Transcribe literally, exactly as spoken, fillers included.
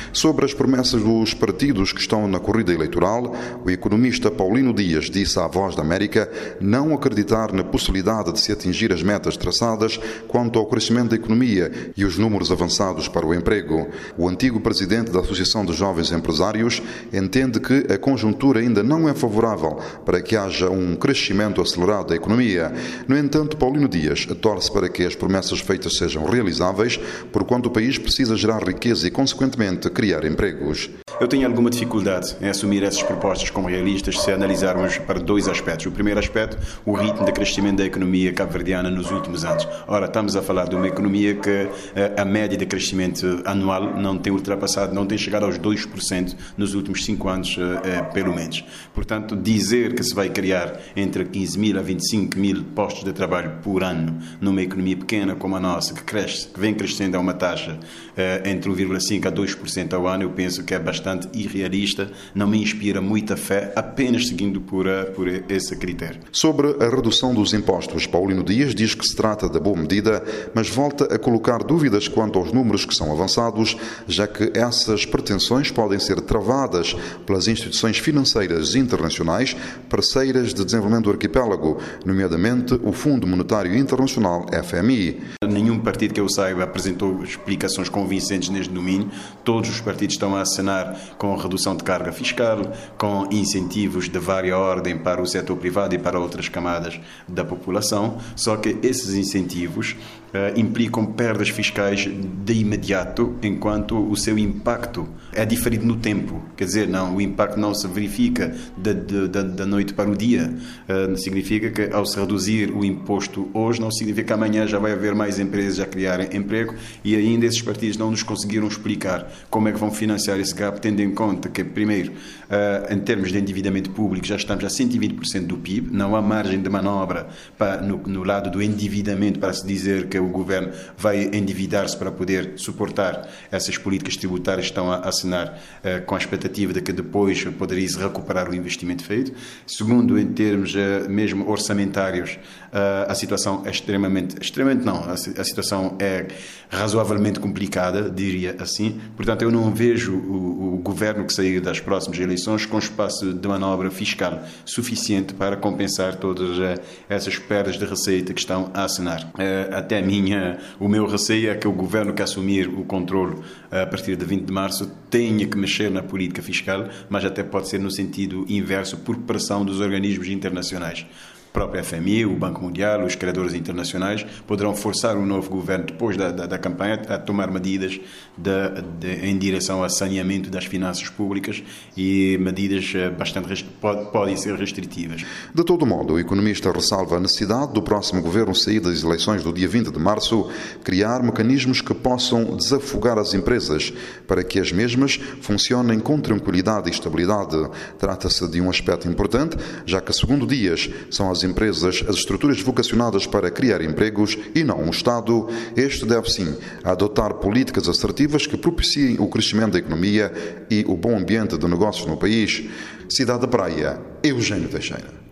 Sobre as promessas dos partidos que estão na corrida eleitoral, o economista Paulino Dias disse à Voz da América não acreditar na possibilidade de se atingir as metas traçadas quanto ao crescimento da economia e os números avançados para o emprego. O antigo presidente da Associação de Jovens Empresários entende que a conjuntura ainda não é favorável para que haja um crescimento acelerado da economia. No entanto, Paulino Dias torce para que as promessas feitas sejam realizáveis, porquanto o país precisa gerar riqueza e, consequentemente, criar empregos. Eu tenho alguma dificuldade em assumir essas propostas como realistas se analisarmos para dois aspectos. O primeiro aspecto, o ritmo de crescimento da economia cabo-verdiana nos últimos anos. Ora, estamos a falar de uma economia que a média de crescimento anual não tem ultrapassado, não tem chegado aos dois por cento nos últimos cinco anos, pelo menos. Portanto, dizer que se vai criar entre quinze mil a vinte e cinco mil postos de trabalho por ano numa economia pequena como a nossa, que cresce, que vem crescendo a uma taxa entre um vírgula cinco por cento a dois por cento ao ano, eu penso que é bastante irrealista, não me inspira muita fé, apenas seguindo por, por esse critério. Sobre a redução dos impostos, Paulino Dias diz que se trata de boa medida, mas volta a colocar dúvidas quanto aos números que são avançados, já que essas pretensões podem ser travadas pelas instituições financeiras internacionais parceiras de desenvolvimento do arquipélago, nomeadamente o Fundo Monetário Internacional, F M I. Nenhum partido que eu saiba apresentou explicações convincentes neste domínio. Todos os partidos estão a acenar com redução de carga fiscal, com incentivos de vária ordem para o setor privado e para outras camadas da população, só que esses incentivos uh, implicam perdas fiscais de imediato, enquanto o seu impacto é diferido no tempo. Quer dizer, não, o impacto não se verifica da, da, da noite para o dia. Uh, significa que ao se reduzir o imposto hoje, não significa que amanhã já vai haver mais empresas a criarem emprego, e ainda esses partidos não nos conseguiram explicar como é que vão financiar esse gap, tendo em conta que, primeiro, uh, em termos de endividamento público, já estamos a cento e vinte por cento do P I B, não há margem de manobra para, no, no lado do endividamento para se dizer que o governo vai endividar-se para poder suportar essas políticas tributárias que estão a assinar uh, com a expectativa de que depois poderia-se recuperar o investimento feito. Segundo, em termos uh, mesmo orçamentários, uh, a situação é extremamente, extremamente não, a, a situação é razoavelmente complicada, diria assim. Portanto, eu não vejo o, o governo que sair das próximas eleições com espaço de manobra fiscal suficiente para compensar todas uh, essas perdas de receita que estão a assinar. Uh, até a minha, o meu receio é que o governo que assumir o controle uh, a partir de vinte de março tenha que mexer na política fiscal, mas até pode ser no sentido inverso, por pressão dos organismos internacionais. O próprio F M I, o Banco Mundial, os credores internacionais poderão forçar o novo governo, depois da, da, da campanha, a tomar medidas de, de, em direção ao saneamento das finanças públicas, e medidas bastante pode, podem ser restritivas. De todo modo, o economista ressalva a necessidade do próximo governo sair das eleições do dia vinte de março criar mecanismos que possam desafogar as empresas para que as mesmas funcionem com tranquilidade e estabilidade. Trata-se de um aspecto importante, já que, segundo Dias, são as empresas, as estruturas vocacionadas para criar empregos e não o Estado. Este deve sim adotar políticas assertivas que propiciem o crescimento da economia e o bom ambiente de negócios no país. Cidade da Praia, Eugênio Teixeira.